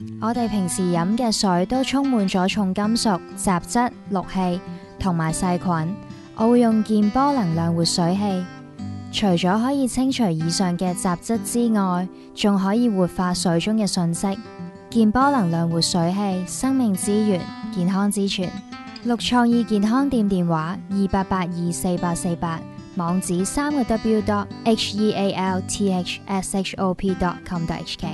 我哋平時飲嘅水都充滿咗重金屬、雜質、氯氣同埋細菌。我會用健波能量活水器，除咗可以清除以上嘅雜質之外，仲可以活化水中嘅訊息。健波能量活水器，生命之源，健康之泉。綠創意健康店電話28824848，網址3w.healthshop.com.hk。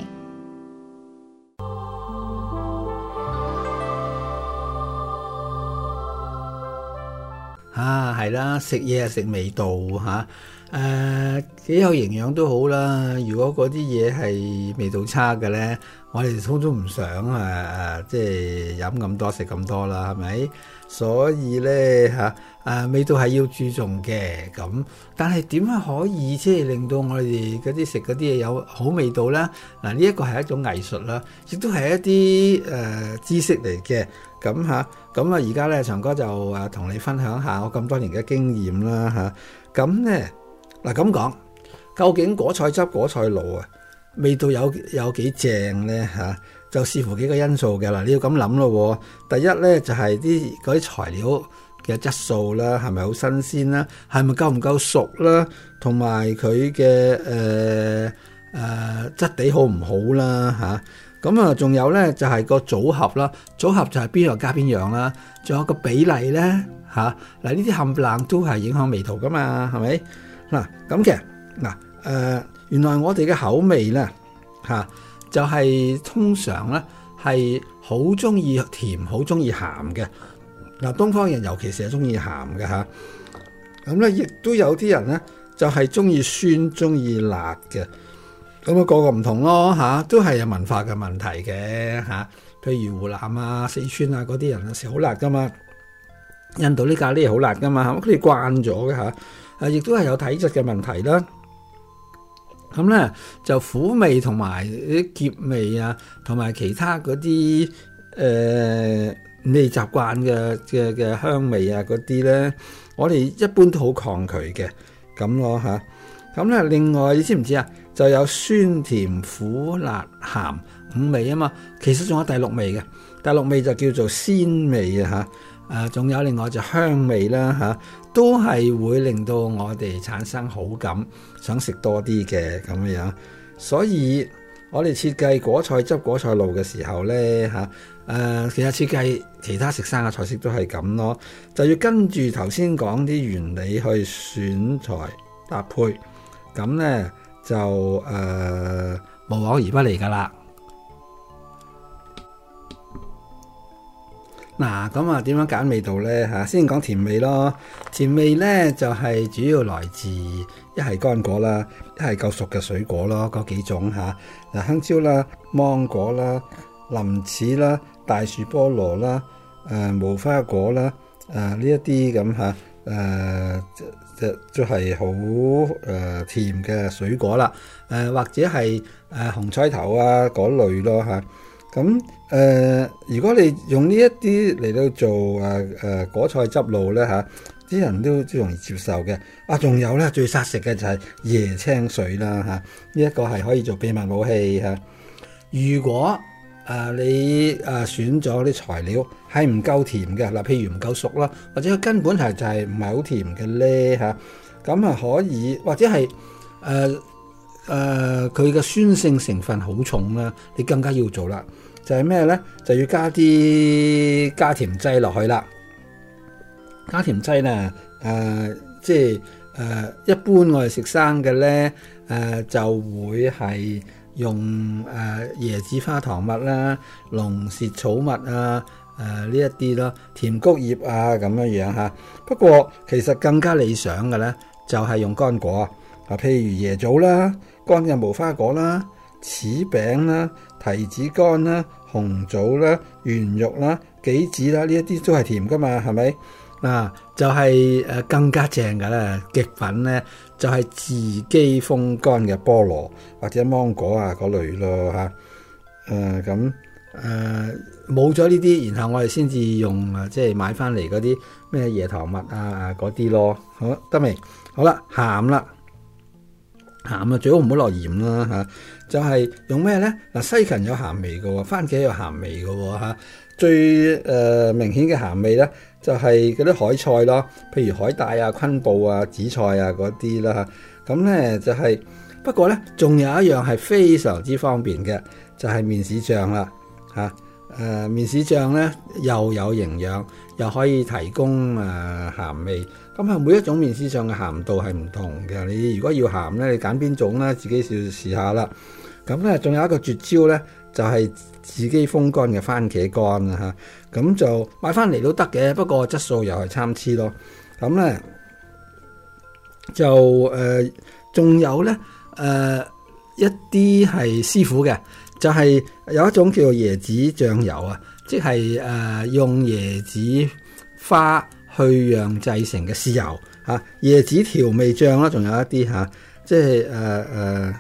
係啦，食嘢係食味道嚇，幾有營養都好啦。如果嗰啲嘢係味道差嘅咧，我哋通都唔想即係飲咁多食咁多啦，係咪？所以咧味道係要注重嘅。咁但係點樣可以即係令到我哋嗰啲食嗰啲嘢有好味道咧？嗱，呢一個係一種藝術啦，亦都係一啲知識嚟嘅。咁而家咧，長哥就同你分享下我咁多年嘅經驗啦嚇。咁咧嗱咁講，究竟果菜汁、果菜露味道有幾正咧嚇？就視乎幾個因素嘅啦。你要咁諗咯。第一咧就係嗰啲材料嘅質素啦，係咪好新鮮啦？係咪夠唔夠熟啦？同埋佢嘅質地好唔好啦嚇？咁仲有咧就係個組合啦，組合就係邊樣加邊樣啦，仲有個比例咧嗱呢啲冚唪唥都係影響味道噶嘛，係咪？嗱咁嘅原來我哋嘅口味咧就係通常咧係好中意甜，好中意鹹嘅。嗱，東方人尤其是係中意鹹嘅嚇。咁咧亦都有啲人咧就係中意酸，中意辣嘅。咁個個唔同咯都係有文化嘅問題嘅譬如湖南啊、四川啊嗰啲人食好辣噶嘛，印度啲咖喱好辣噶嘛，佢哋慣咗嘅亦都係有體質嘅問題啦。咁咧就苦味同埋啲澀味啊，同埋其他嗰啲你習慣嘅香味啊嗰啲咧，我哋一般都好抗拒嘅咁咯咁咧另外你知唔知啊？就有酸甜苦辣鹹五味啊嘛，其實仲有第六味嘅，第六味就叫做鮮味仲有另外就香味啦都係會令到我哋產生好感，想食多啲嘅咁樣。所以我哋設計果菜汁、果菜露嘅時候咧其實設計其他食生嘅菜式都係咁咯，就要跟住頭先講啲原理去選材搭配，咁咧就無往而不利噶啦。嗱，咁點樣揀味道咧先講甜味咯。甜味咧就係主要來自一係乾果啦，一係夠熟嘅水果咯，嗰幾種香蕉啦、芒果啦、林柿啦、大樹菠蘿啦、無花果啦，呢一啲咁就係好甜嘅水果啦，或者係紅菜頭啊嗰類咯咁如果你用呢一啲嚟到做果菜汁露咧啲人都容易接受嘅。仲有咧最殺食嘅就係椰青水啦呢一個係可以做秘密武器如果你選咗啲材料係唔夠甜嘅譬如唔夠熟啦，或者佢根本就係唔係好甜嘅咧咁可以，或者係佢嘅酸性成分好重啦，你更加要做啦。就係咩咧？就要加甜劑落去啦。加甜劑咧即係一般我哋食生嘅咧就會係用椰子花糖蜜啦、龍舌草蜜呢一啲咯，甜菊葉咁樣不過其實更加理想嘅咧就係用乾果譬如椰棗啦、乾嘅無花果啦、柿餅啦、提子乾啦、紅棗啦、圓肉啦、杞子啦，呢一啲都係甜噶嘛，係咪就係更加正嘅咧，極品咧就係自己風乾嘅菠蘿或者芒果嗰類咯咁冇咗呢啲，然後我哋先至用即係買翻嚟嗰啲咩椰糖蜜嗰啲咯，好得未？好啦，鹹啦， 鹹啊，最好唔好落鹽啦嚇。就係用咩咧？嗱，西芹有鹹味嘅喎，番茄有鹹味嘅喎嚇。最明顯嘅鹹味咧，就係嗰啲海菜咯，譬如海帶啊、昆布啊、紫菜啊嗰啲啦嚇。咁咧就係、不過咧，仲有一樣係非常之方便嘅，就係、面豉醬啦嚇。面豉醬咧又有營養，又可以提供鹹味。咁每一種面豉醬嘅鹹度係唔同嘅。你如果要鹹咧，你揀邊種咧，自己試下啦。咁咧，仲有一個絕招咧，就係自己風乾嘅番茄乾啊嚇。咁就買翻嚟都得嘅，不過質素又係參差咯。咁咧就仲有咧一啲係師傅嘅，就係有一種叫做椰子醬油啊，即係用椰子花去釀製成嘅豉油嚇，椰子調味醬啦，仲有一啲嚇，即係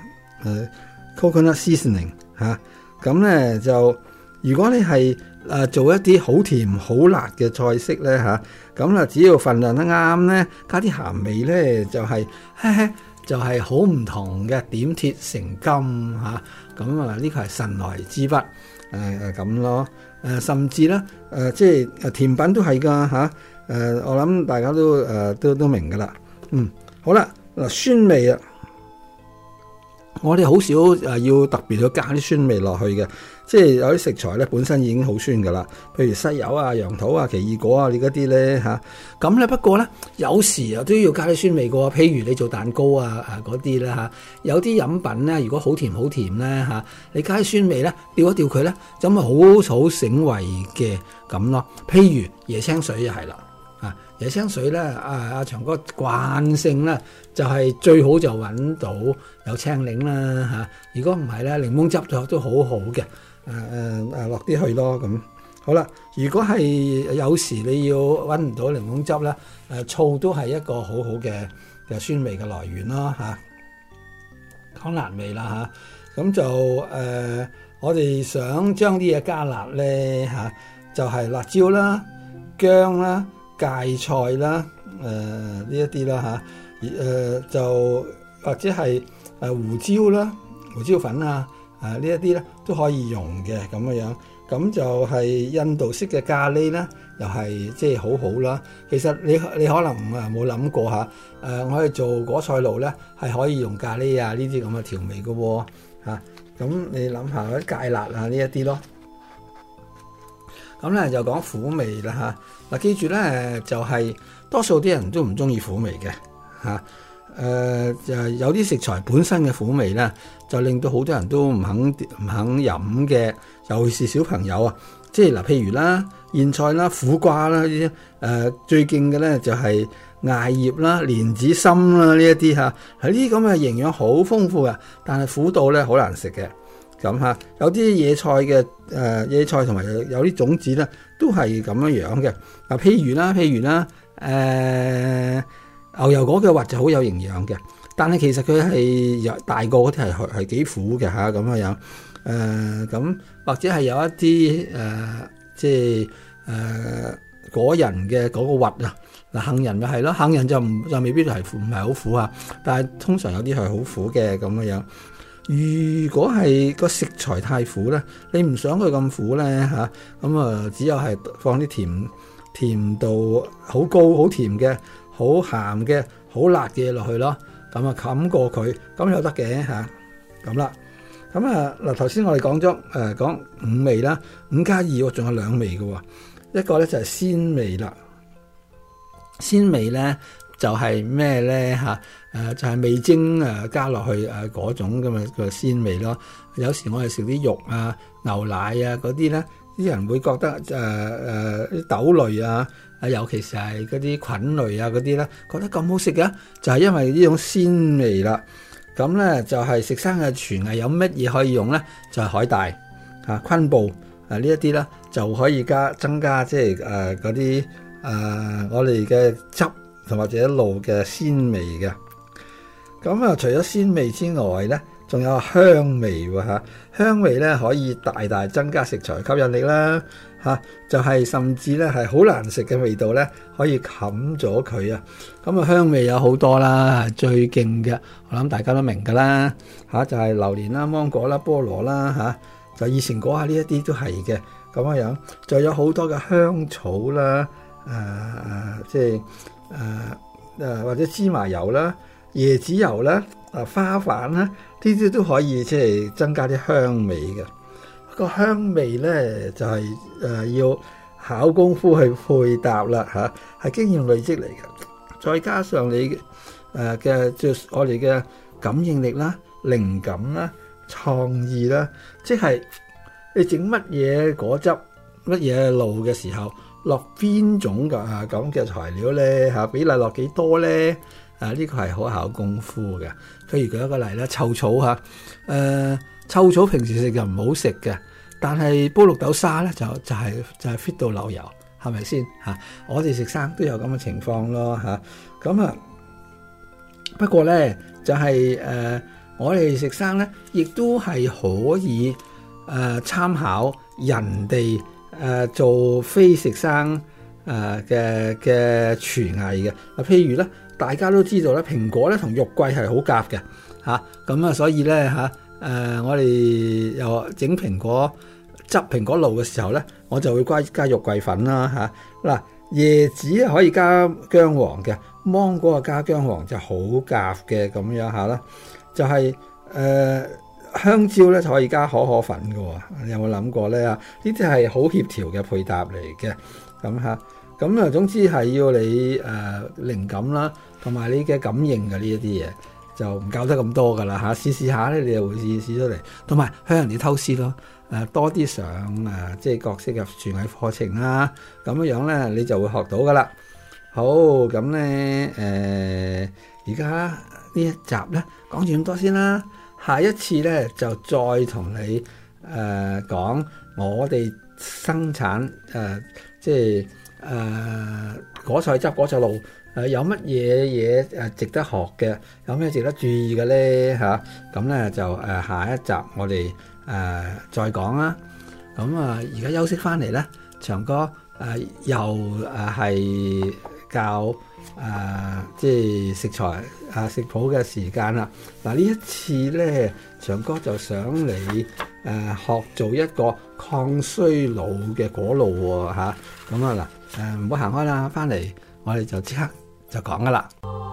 coconut seasoning 嚇。咁咧就如果你係做一啲好甜好辣嘅菜式咧嚇，咁啊只要份量得啱咧，加啲鹹味咧就係好唔同嘅，點鐵成金嚇。咁呢個係神來之筆咁咯。甚至咧即係甜品都係㗎嚇。我諗大家都明㗎啦。好啦，嗱，酸味啊，我哋好少要特別去加啲酸味落去嘅，即係有啲食材咧本身已經好酸㗎啦，譬如西柚啊、楊桃啊、奇異果啊呢嗰啲咧嚇。咁咧不過咧有時都要加啲酸味㗎喎，譬如你做蛋糕啊嗰啲啦嚇，有啲飲品咧如果好甜好甜咧嚇，你加啲酸味咧調一調佢咧，咁啊好醒胃嘅咁咯。譬如椰青水又係啦。椰青水咧，阿長哥慣性咧就係最好就揾到有青檸啦嚇。如果唔係咧，檸檬汁都好好嘅，落啲去咯咁。好啦，如果係有時你要揾唔到檸檬汁咧，醋都係一個好好嘅酸味嘅來源咯嚇。講辣味啦嚇，咁就我哋想將啲嘢加辣咧嚇，就係辣椒啦、薑啦、芥菜啦，呢一啲啦嚇，就或者係胡椒啦、胡椒粉啊，呢一啲咧都可以用嘅咁樣。咁就係印度式嘅咖喱啦，又係即係好好啦。其實你可能冇諗過嚇，我哋做果菜露咧係可以用咖喱啊呢啲咁嘅調味嘅喎嚇。咁你諗下嗰啲芥辣啊呢一啲咯。咁咧就講苦味啦嚇。嗱，記住咧就係多數啲人都唔中意苦味嘅嚇。就有啲食材本身嘅苦味咧，就令到好多人都唔肯飲嘅，尤其是小朋友啊。即係嗱，譬如啦，莧菜啦、苦瓜啦呢啲，最勁嘅咧就係艾葉啦、蓮子心啦呢一啲嚇，係呢啲咁嘅營養好豐富嘅，但係苦到咧好難食嘅。咁嚇，有啲野菜嘅野菜同埋有啲種子咧，都係咁樣嘅。嗱，譬如啦，牛油果嘅核就好有營養嘅，但係其實佢係大個嗰啲係幾苦嘅嚇咁樣。咁或者係有一啲即係果仁嘅嗰個核啊，嗱，杏仁咪係咯，杏仁就未必係唔係好苦啊，但係通常有啲係好苦嘅咁樣。如果係個食材太苦咧，你唔想佢咁苦咧嚇，咁只有係放啲甜度好高、好甜嘅、好鹹嘅、好辣嘅嘢落去咯，咁冚過佢，咁又得嘅嚇，咁啦。咁嗱，頭先我哋講咗講五味啦，5加2仲有2味嘅喎，一個咧就係鮮味啦。鮮味咧就係咩咧嚇？就係味精加落去嗰種咁嘅鮮味咯。有時我哋食啲肉啊、牛奶啊嗰啲咧，啲人會覺得啲豆類啊，尤其是係嗰啲菌類啊嗰啲咧，覺得咁好食嘅，就係因為呢種鮮味啦。咁咧就係食生嘅廚藝有乜嘢可以用咧？就係海帶昆布呢一啲咧就可以增加即係嗰啲我哋嘅汁同或者露嘅鮮味嘅。咁除咗鮮味之外咧， 仲有香味喎嚇。香味咧可以大大增加食材吸引力啦嚇，就係甚至咧係好難食嘅味道咧可以冚咗佢啊。咁啊香味有好多啦，最勁嘅我諗大家都明㗎啦嚇，就係榴蓮啦、芒果啦、菠蘿啦嚇，就以前果下呢一啲都係嘅咁樣。就有好多嘅香草啦，即係或者芝麻油啦、椰子油啦、花瓣啦，呢啲都可以即係增加啲香味嘅。個香味咧就係要考功夫去配搭啦嚇，係經驗累積嚟嘅。再加上你嘅即係我哋嘅感應力啦、靈感啦、創意啦，即係你整乜嘢果汁、乜嘢露嘅時候，落邊種咁嘅材料咧嚇，比例落幾多咧？呢個係好考功夫嘅。譬如舉一個例啦，臭草嚇，臭草平時食就唔好食嘅，但係煲綠豆沙咧就係 fit 到流油，係咪先嚇？我哋食生都有咁嘅情況咯嚇。咁不過咧就係我哋食生咧，亦都係可以參考人哋做非食生嘅廚藝嘅。譬如咧，大家都知道咧，蘋果咧同肉桂係好夾嘅嚇。咁所以咧我哋又整蘋果汁、蘋果露嘅時候咧，我就會加肉桂粉啦嚇。嗱，椰子可以加薑黃嘅，芒果加薑黃就好夾嘅咁樣嚇啦。就係香蕉咧就可以加可可粉嘅喎，你有冇諗過咧？呢啲係好協調嘅配搭嚟嘅咁嚇。咁總之係要你靈感啦，同埋你嘅感應嘅呢一啲嘢，就唔教得咁多噶啦嚇。試試下咧，你就會試出嚟，同埋向人哋偷師咯。多啲上即係各式嘅廚藝課程啦，咁樣咧你就會學到噶啦。好，咁咧而家呢一集咧講住咁多先啦。下一次咧就再同你講我哋生產即係果菜汁、果菜露有乜嘢嘢值得學嘅，有咩值得注意嘅咧嚇？咁咧就下一集我哋再講啦。咁而家休息翻嚟咧，長哥又係教即係食材食譜嘅時間啦。嗱，呢一次咧，長哥就想你學做一個抗衰老嘅果露喎嚇。咁嗱唔好行開啦，翻嚟我哋就即刻就講噶啦。